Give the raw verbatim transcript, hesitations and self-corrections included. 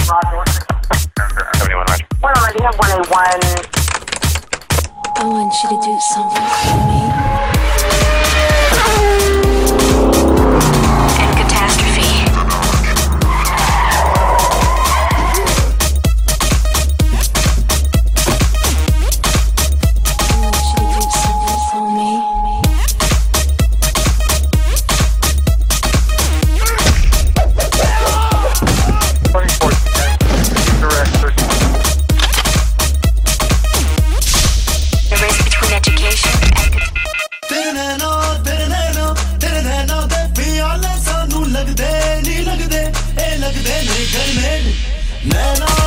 Roger. seventy-one, Roger. one oh, do you have one A one? I want you to do something for me. And catastrophe. I want you to do something for me. twenty-four, direct, The race between education and तेरे नैनो तेरे नैनो तेरे नैनो दे पियाले सानू लगदे नी लगदे ए लगदे ने गरमे नैनो